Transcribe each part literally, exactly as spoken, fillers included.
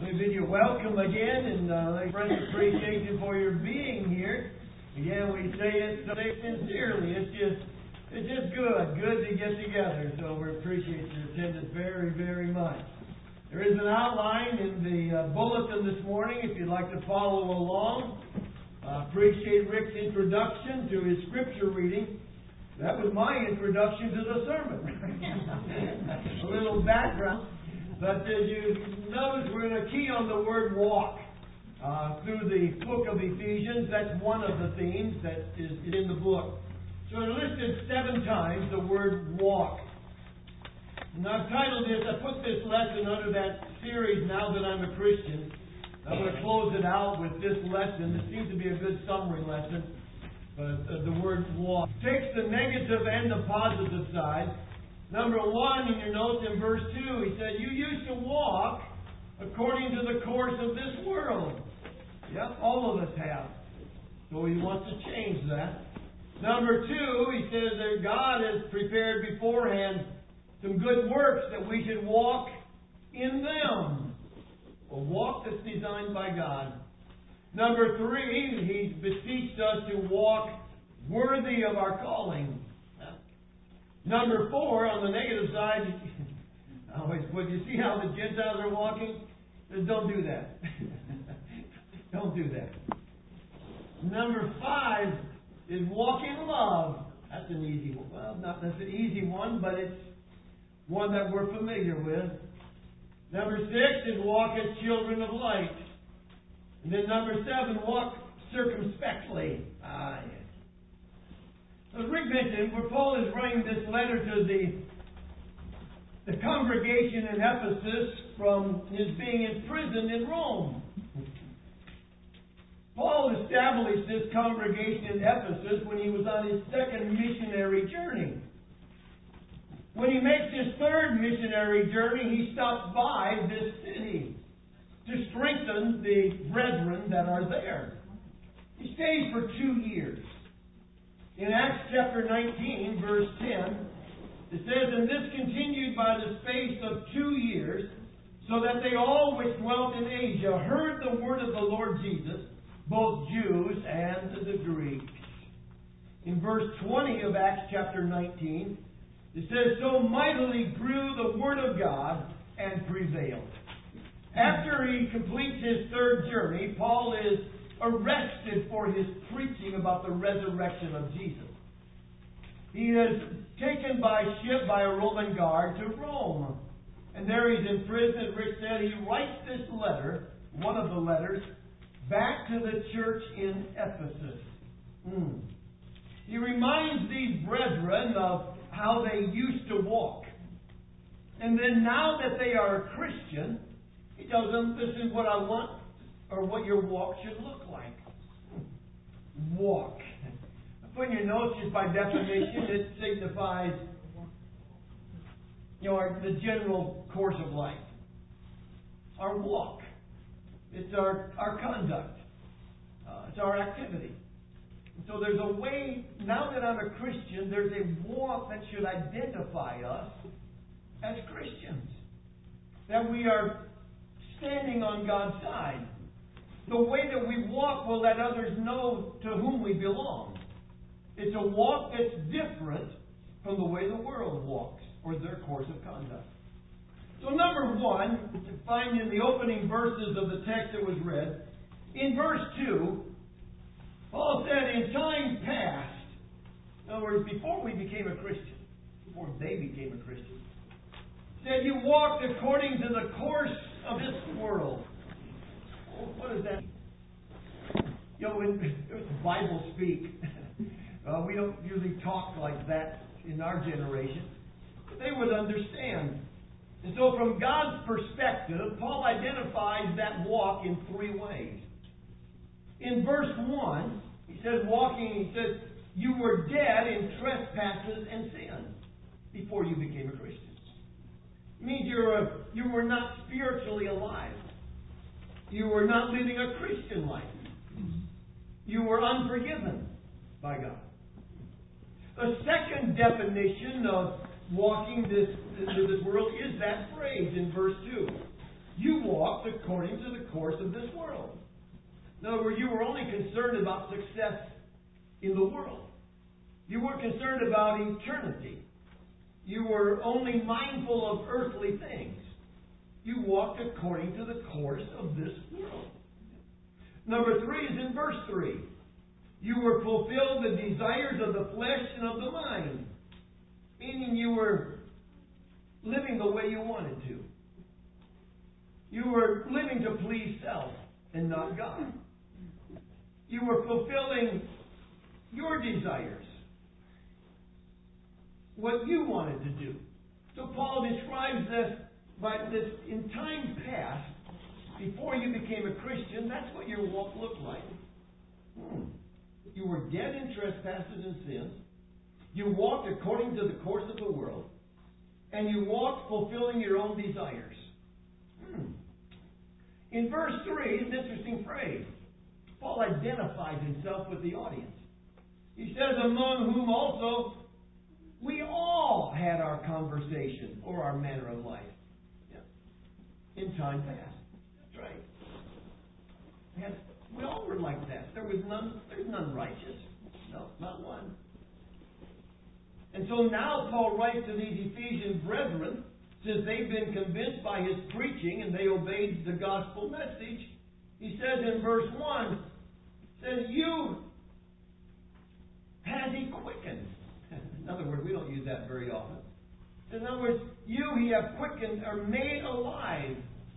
We bid you welcome again, and uh, express appreciation for your being here. Again, we say it say sincerely. It's just, it's just good, good to get together. So we appreciate your attendance very, very much. There is an outline in the uh, bulletin this morning if you'd like to follow along. I uh, appreciate Rick's introduction to his scripture reading. That was my introduction to the sermon. A little background. But as you notice, we're going to key on the word walk. Uh, through the book of Ephesians, that's one of the themes that is in the book. So I listed seven times the word walk. And I've titled this, I put this lesson under that series, Now That I'm a Christian. I'm going to close it out with this lesson. It seems to be a good summary lesson. But uh, the word walk takes the negative and the positive side. Number one in your notes in verse two, he said, you used to walk according to the course of this world. Yep, all of us have. So he wants to change that. Number two, he says that God has prepared beforehand some good works that we should walk in them. A walk that's designed by God. Number three, he beseeched us to walk worthy of our calling. Number four, on the negative side, always, well, you see how the Gentiles are walking? Just don't do that. Don't do that. Number five is walk in love. That's an easy one. Well, not that's an easy one, but it's one that we're familiar with. Number six is walk as children of light. And then number seven, walk circumspectly. Ah, yes. As Rick mentioned, where Paul is writing this letter to the, the congregation in Ephesus from his being imprisoned in Rome. Paul established this congregation in Ephesus when he was on his second missionary journey. When he makes his third missionary journey, he stops by this city to strengthen the brethren that are there. He stays for two years. In Acts chapter nineteen, verse ten, it says, and this continued by the space of two years, so that they all which dwelt in Asia heard the word of the Lord Jesus, both Jews and the Greeks. In verse twenty of Acts chapter nineteen, it says, so mightily grew the word of God and prevailed. After he completes his third journey, Paul is arrested for his preaching about the resurrection of Jesus. He is taken by ship by a Roman guard to Rome. And there he's in prison. Rick said he writes this letter, one of the letters, back to the church in Ephesus. Mm. He reminds these brethren of how they used to walk. And then now that they are a Christian, he tells them, this is what I want, or what your walk should look like. Walk. I put in your notes, just by definition, it signifies, you know, our, the general course of life. Our walk. It's our, our conduct. Uh, it's our activity. And so there's a way, now that I'm a Christian, there's a walk that should identify us as Christians. That we are standing on God's side. The way that we walk will let others know to whom we belong. It's a walk that's different from the way the world walks or their course of conduct. So number one, to find in the opening verses of the text that was read, in verse two, Paul said, in time past, in other words, before we became a Christian, before they became a Christian, said you walked according to the course of this world. What does that mean? You know, when the Bible speak, uh, we don't usually talk like that in our generation. But they would understand. And so from God's perspective, Paul identifies that walk in three ways. In verse one, he says, walking, he says, you were dead in trespasses and sins before you became a Christian. It means you're a, you were not spiritually alive. You were not living a Christian life. You were unforgiven by God. The second definition of walking this, this, this world is that phrase in verse two. you walked according to the course of this world. In other words, you were only concerned about success in the world. You weren't concerned about eternity. You were only mindful of earthly things. You walked according to the course of this world. Number three is in verse three. You were fulfilled the desires of the flesh and of the mind. Meaning you were living the way you wanted to. You were living to please self and not God. You were fulfilling your desires. What you wanted to do. So Paul describes this by this in time past, before you became a Christian, that's what your walk looked like. Hmm. You were dead in trespasses and sins. You walked according to the course of the world. And you walked fulfilling your own desires. Hmm. In verse three, it's an interesting phrase. Paul identifies himself with the audience. He says, among whom also we all had our conversation or our manner of life. Yeah. In time past. That's right. We, had, we all were like that. There was none, there's none righteous. No, not one. And so now Paul writes to these Ephesian brethren, since they've been convinced by his preaching and they obeyed the gospel message, he says in verse one, says, you has he quickened. In other words, we don't use that very often. In other words, you he have quickened or made alive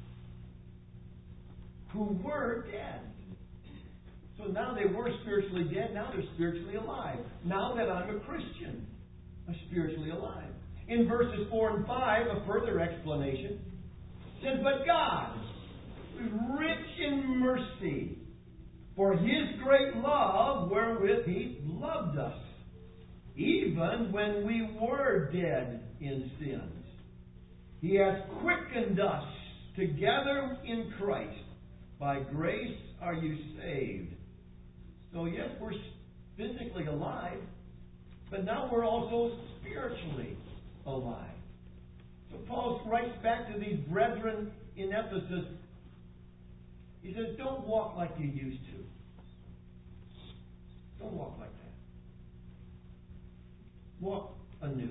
who were dead. So now they were spiritually dead, now they're spiritually alive. Now that I'm a Christian, I'm spiritually alive. In verses four and five, a further explanation says, but God, rich in mercy, for his great love wherewith he loved us, even when we were dead in sins. He has quickened us together in Christ. By grace are you saved. So yes, we're physically alive, but now we're also spiritually alive. So Paul writes back to these brethren in Ephesus. He says, don't walk like you used to. Don't walk like that. Walk anew.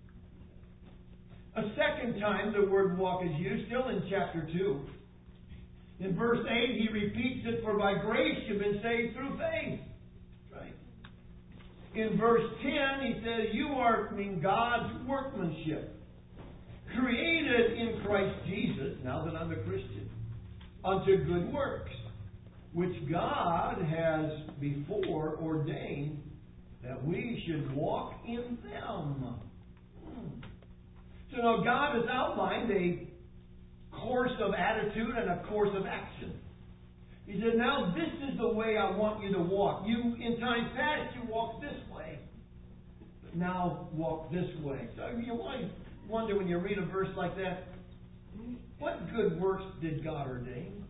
A second time the word walk is used, still in chapter two. In verse eight, he repeats it, for by grace you've been saved through faith. Right. In verse ten, he says, you are, I mean, God's workmanship, created in Christ Jesus, now that I'm a Christian, unto good works, which God has before ordained that we should walk in them. Hmm. So now God has outlined a course of attitude and a course of action. He said, now this is the way I want you to walk. You, in times past, you walked this way. But now walk this way. So you might wonder when you read a verse like that, what good works did God ordain?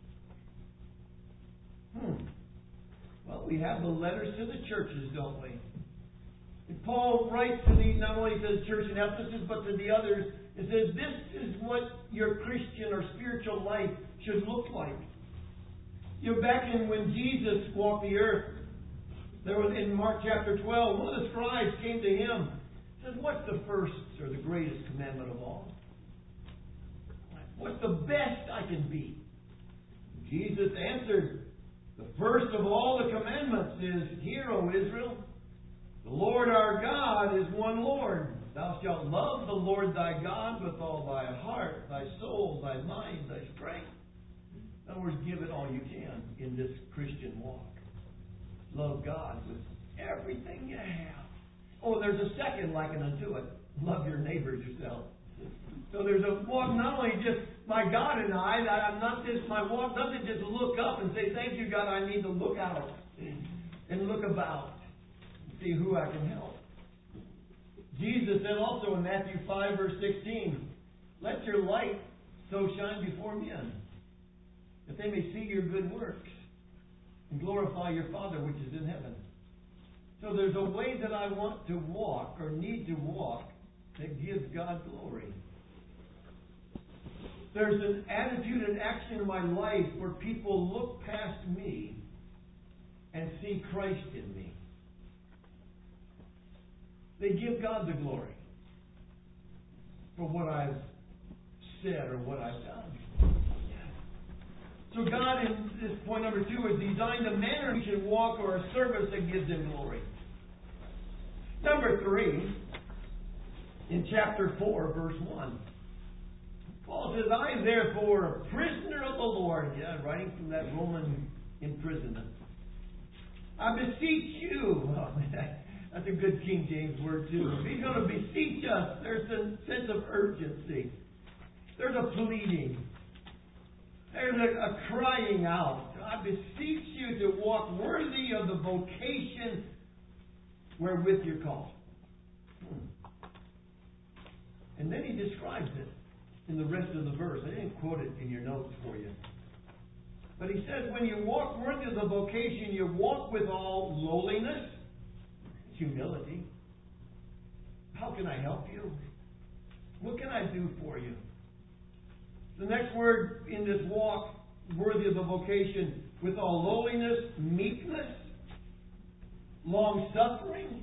Hmm. Well, we have the letters to the churches, don't we? And Paul writes to the, not only to the church in Ephesus, but to the others, and says, this is what your Christian or spiritual life should look like. You know, back in when Jesus walked the earth, there was in Mark chapter twelve, one of the scribes came to him and said, what's the first or the greatest commandment of all? What's the best I can be? Jesus answered, the first of all the commandments is, hear, O Israel, the Lord our God is one Lord. Thou shalt love the Lord thy God with all thy heart, thy soul, thy mind, thy strength. In other words, give it all you can in this Christian walk. Love God with everything you have. Oh, there's a second liken unto it. Love your neighbors yourself. So there's a walk, not only just my God and I, I'm not just, my walk doesn't just look up and say, thank you, God, I need to look out and look about and see who I can help. Jesus said also in Matthew five, verse sixteen, let your light so shine before men, that they may see your good works and glorify your Father which is in heaven. So there's a way that I want to walk or need to walk that gives God glory. there's an attitude and action in my life where people look past me and see Christ in me. They give God the glory for what I've said or what I've done. So God, in this point number two, has designed a manner we should walk or a service that gives Him glory. Number three, in chapter four, verse one, Paul says, I therefore, a prisoner of the Lord, yeah, writing from that Roman imprisonment, I beseech you. Oh, that's a good King James word too. If He's going to beseech us, there's a sense of urgency. There's a pleading. There's a, a crying out. I beseech you to walk worthy of the vocation wherewith you're called. Hmm. And then he describes it in the rest of the verse. I didn't quote it in your notes for you. But he says, when you walk worthy of the vocation, you walk with all lowliness, humility. How can I help you? What can I do for you? The next word in this walk, worthy of the vocation, with all lowliness, meekness, long-suffering.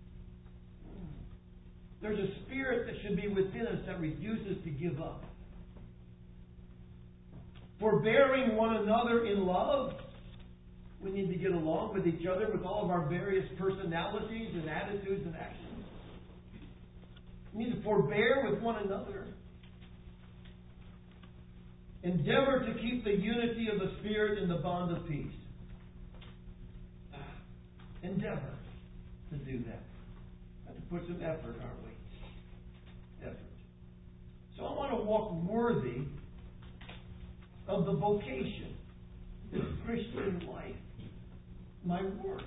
There's a spirit that should be within us that refuses to give up. Forbearing one another in love. We need to get along with each other with all of our various personalities and attitudes and actions. We need to forbear with one another. Endeavor to keep the unity of the Spirit in the bond of peace. Endeavor to do that. Have to put some effort, aren't we? Effort. So I want to walk worthy of the vocation, this Christian life, my work.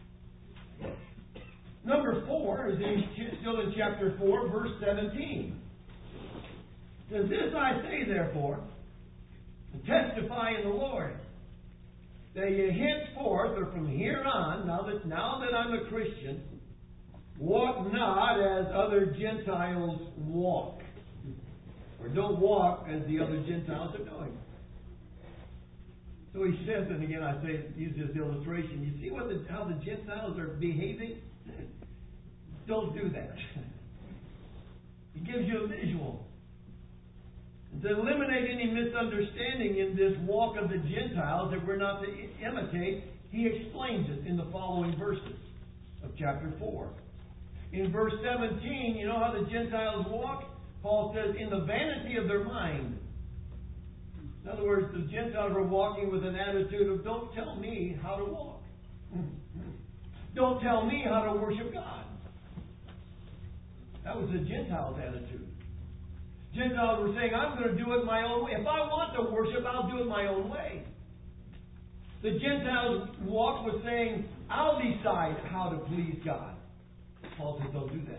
Number four is in, still in chapter four, verse seventeen. It says, this I say, therefore, and testify in the Lord, that you henceforth, or from here on, now that now that I'm a Christian, walk not as other Gentiles walk, or don't walk as the other Gentiles are doing. So he says, and again I say, use this illustration. You see what the, how the Gentiles are behaving? Don't do that. He gives you a visual. To eliminate any misunderstanding in this walk of the Gentiles that we're not to imitate, he explains it in the following verses of chapter four. In verse seventeen, you know how the Gentiles walk? Paul says, in the vanity of their mind. In other words, the Gentiles were walking with an attitude of, don't tell me how to walk. Don't tell me how to worship God. That was the Gentiles' attitude. Gentiles were saying, I'm going to do it my own way. If I want to worship, I'll do it my own way. The Gentiles' walk was saying, I'll decide how to please God. Paul says, don't do that.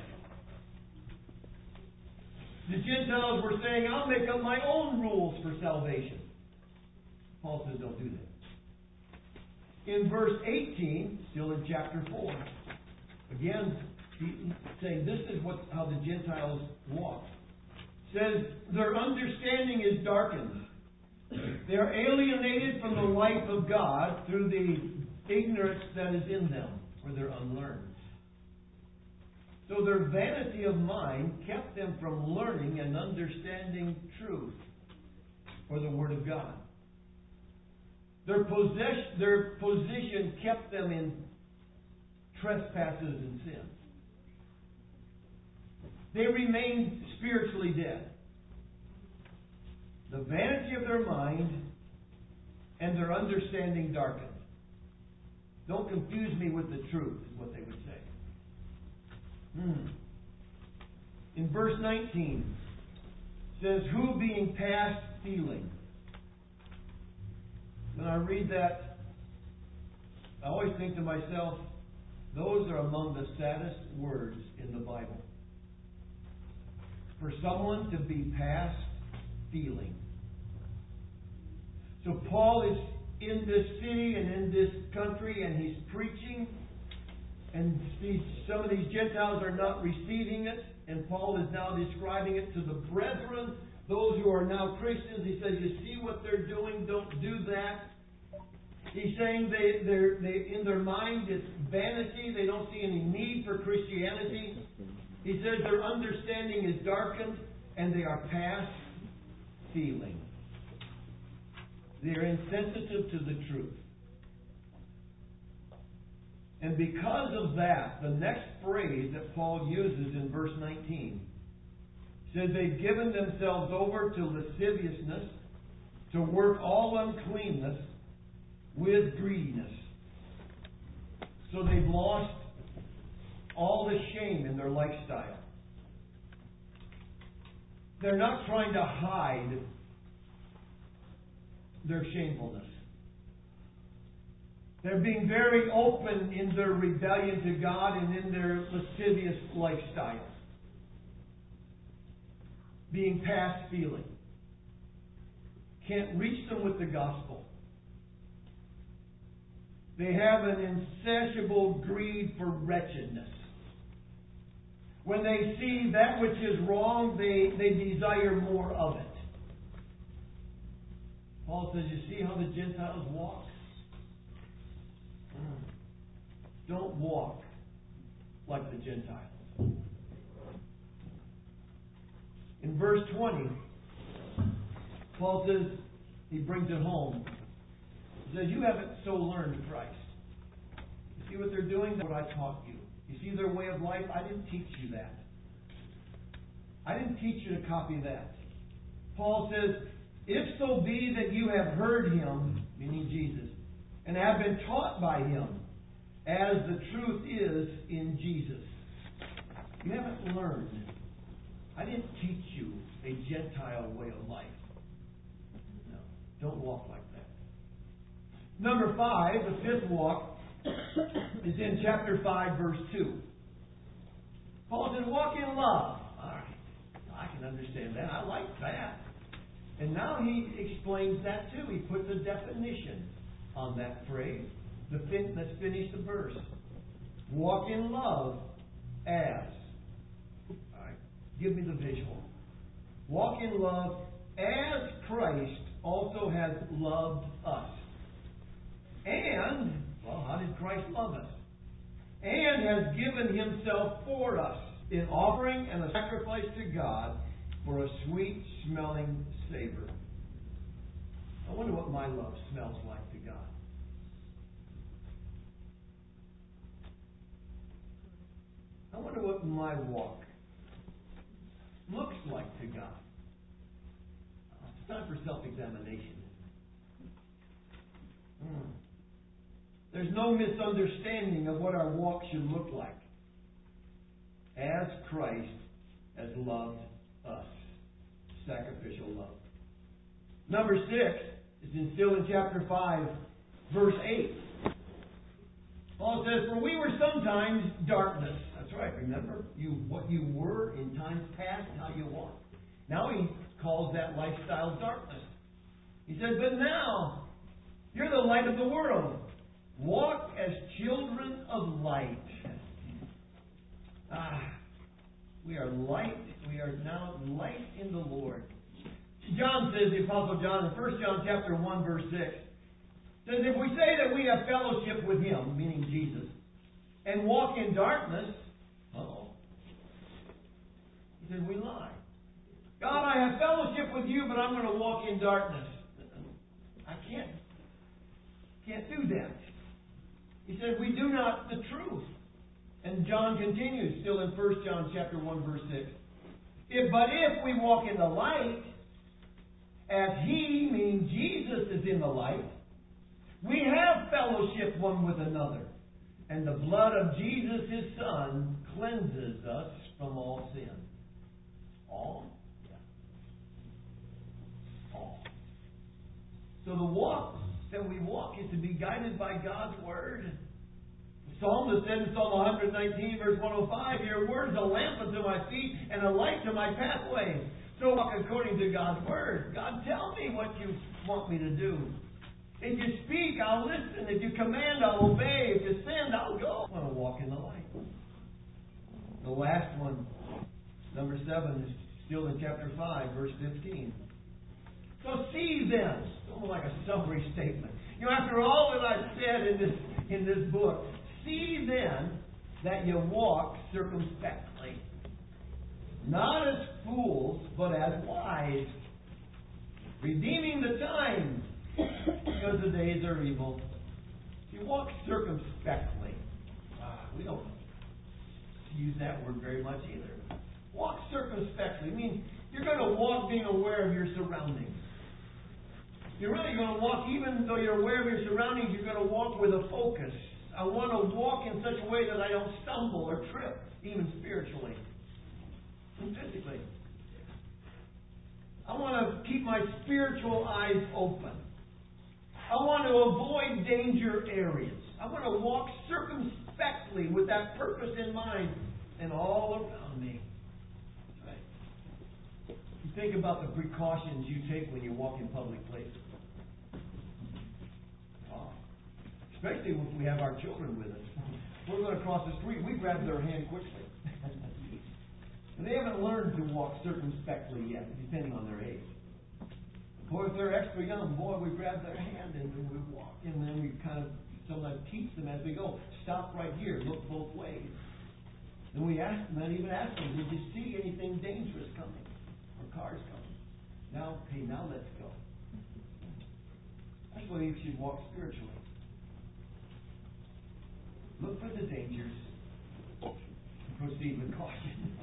The Gentiles were saying, I'll make up my own rules for salvation. Paul says, don't do that. In verse eighteen, still in chapter four, again, he's saying this is what how the Gentiles walk. Says, their understanding is darkened. They are alienated from the life of God through the ignorance that is in them, or they're unlearned. So their vanity of mind kept them from learning and understanding truth, or the Word of God. Their, possess- their position kept them in trespasses and sins. They remained spiritually dead. The vanity of their mind and their understanding darkened. Don't confuse me with the truth, is what they would say. Hmm. In verse nineteen, it says, who being past feeling. When I read that, I always think to myself, those are among the saddest words in the Bible. For someone to be past feeling. So Paul is in this city and in this country, and he's preaching, and these, some of these Gentiles are not receiving it, and Paul is now describing it to the brethren, those who are now Christians. He says, you see what they're doing, don't do that. He's saying they, they're, they, in their mind it's vanity. They don't see any need for Christianity. He says their understanding is darkened and they are past feeling. They're insensitive to the truth. And because of that, the next phrase that Paul uses in verse nineteen says they've given themselves over to lasciviousness, to work all uncleanness with greediness. So they've lost all the shame in their lifestyle. They're not trying to hide their shamefulness. They're being very open in their rebellion to God and in their lascivious lifestyle. Being past feeling. Can't reach them with the gospel. They have an insatiable greed for wretchedness. When they see that which is wrong, they, they desire more of it. Paul says, you see how the Gentiles walk? Don't walk like the Gentiles. In verse twenty, Paul says, he brings it home. He says, you haven't so learned Christ. You see what they're doing? That's what I taught you. You see their way of life? I didn't teach you that. I didn't teach you to copy that. Paul says, if so be that you have heard him, meaning Jesus, and have been taught by him, as the truth is in Jesus. You haven't learned. I didn't teach you a Gentile way of life. No, don't walk like that. Number five, the fifth walk, is in chapter five, verse two. Paul says, walk in love. All right, I can understand that. I like that. And now he explains that too. He puts a definition on that phrase. The fin- let's finish the verse. Walk in love as. All right, give me the visual. Walk in love as Christ also has loved us. And, well, how did Christ love us? And has given himself for us in offering and a sacrifice to God for a sweet smelling savor. I wonder what my love smells like to God. I wonder what my walk looks like to God. It's time for self-examination. Hmm. There's no misunderstanding of what our walk should look like. As Christ has loved us. Sacrificial love. Number six is in, still in chapter five, verse eight. Paul says, for we were sometimes darkness. That's right, remember you what you were in times past, how you walked. Now he calls that lifestyle darkness. He says, but now you're the light of the world. Walk as children of light. Ah, we are light. We are now light in the Lord. John says, the Apostle John, in First John chapter one, verse six, says, if we say that we have fellowship with him, meaning Jesus, and walk in darkness, uh-oh. He says, we lie. God, I have fellowship with you, but I'm going to walk in darkness. I can't, can't do that. He said, we do not the truth. And John continues, still in First John chapter one, verse six. If, but if we walk in the light, as he, meaning Jesus, is in the light, we have fellowship one with another. And the blood of Jesus, his Son, cleanses us from all sin. All? Yeah. All. So the walk that we walk is to be guided by God's Word. The psalmist said in Psalm one nineteen, verse one oh five, your word is a lamp unto my feet and a light to my pathway. So walk according to God's Word. God, tell me what you want me to do. If you speak, I'll listen. If you command, I'll obey. If you send, I'll go. I want to walk in the light. The last one, number seven, is Still in chapter five, verse fifteen. So see then, almost like a summary statement. You know, after all that I've said in this in this book, see then that you walk circumspectly, not as fools, but as wise, redeeming the time, because the days are evil. You walk circumspectly. Ah, we don't use that word very much either. Walk circumspectly means you're going to walk being aware of your surroundings. You're really going to walk, even though you're aware of your surroundings, you're going to walk with a focus. I want to walk in such a way that I don't stumble or trip, even spiritually and physically. I want to keep my spiritual eyes open. I want to avoid danger areas. I want to walk circumspectly with that purpose in mind and all around me. Right. You think about the precautions you take when you walk in public places. Oh. Especially when we have our children with us. We're going to cross the street. We grab their hand quickly. And they haven't learned to walk circumspectly yet, depending on their age. Or if they're extra young, boy, we grab their hand and we walk. And then we kind of sometimes teach them as we go. Stop right here. Look both ways. And we ask them, and even ask them, did you see anything dangerous coming? Or cars coming? Now, okay, now let's go. That's the way you should walk spiritually. Look for the dangers. And proceed with caution.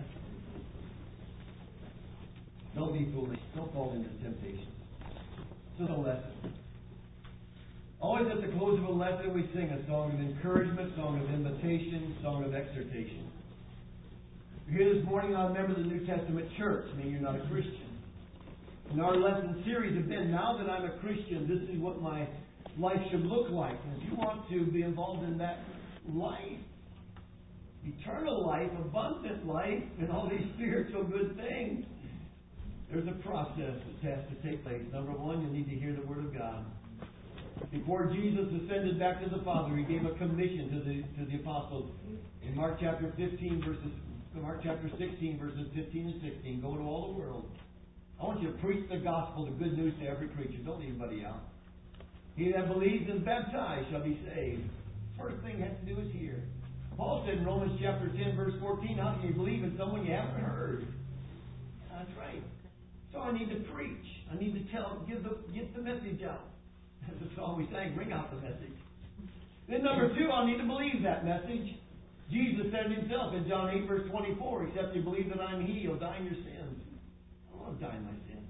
Don't be foolish. Don't fall into temptation. So the lesson. Always at the close of a lesson we sing a song of encouragement, song of invitation, song of exhortation. You're here this morning not a member of the New Testament church, meaning you're not a Christian. And our lesson series have been, now that I'm a Christian, this is what my life should look like. And if you want to be involved in that life, eternal life, abundant life, and all these spiritual good things, there's a process that has to take place. Number one, you need to hear the Word of God. Before Jesus ascended back to the Father, He gave a commission to the to the apostles in Mark chapter fifteen, verses Mark chapter sixteen, verses fifteen and sixteen. Go to all the world. I want you to preach the gospel, the good news to every creature. Don't leave anybody out. He that believes and is baptized shall be saved. First thing you have to do is hear. Paul said in Romans chapter ten, verse fourteen, how can you believe in someone you haven't heard? That's right. So I need to preach. I need to tell, give the get the message out. As the song we sang, bring out the message. Then number two, I need to believe that message. Jesus said Himself in John eight, verse twenty-four, except you believe that I'm He, you'll die in your sins. I don't want to die in my sins.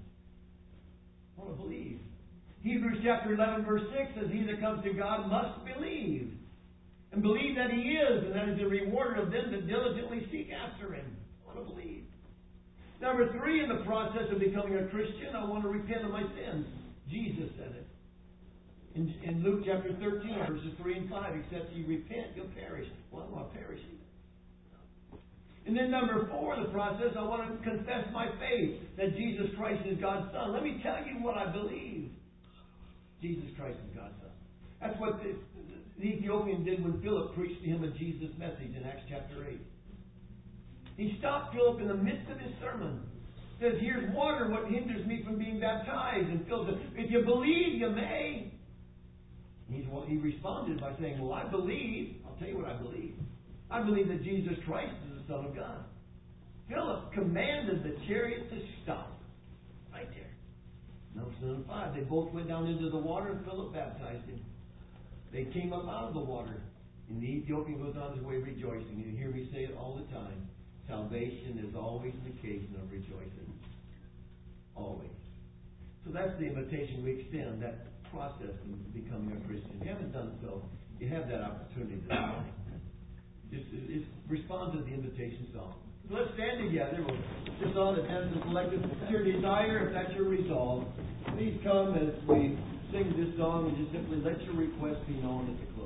I want to believe. Hebrews chapter eleven, verse six says, he that comes to God must believe. And believe that He is, and that is the reward of them that diligently seek after Him. I want to believe. Number three, in the process of becoming a Christian, I want to repent of my sins. Jesus said it. In, in Luke chapter thirteen, verses three and five, except you repent, you'll perish. Well, I don't want to perish either. And then number four, in the process, I want to confess my faith that Jesus Christ is God's Son. Let me tell you what I believe. Jesus Christ is God's Son. That's what the, the Ethiopian did when Philip preached to him a Jesus message in Acts chapter eight. He stopped Philip in the midst of his sermon. Says, here's water, what hinders me from being baptized? And Philip said, if you believe, you may. He's, well, he responded by saying, well, I believe. I'll tell you what I believe. I believe that Jesus Christ is the Son of God. Philip commanded the chariot to stop. Right there. Numbers seven five. They both went down into the water and Philip baptized him. They came up out of the water. And the Ethiopian goes on his way rejoicing. You hear me say it all the time. Salvation is always an occasion of rejoicing. Always. So that's the invitation we extend, that process of becoming a Christian. If you haven't done so, you have that opportunity this morning. Just, just respond to the invitation song. So let's stand together. We'll, this song that has the collective. It's your desire, if that's your resolve. Please come as we sing this song and just simply let your request be known at the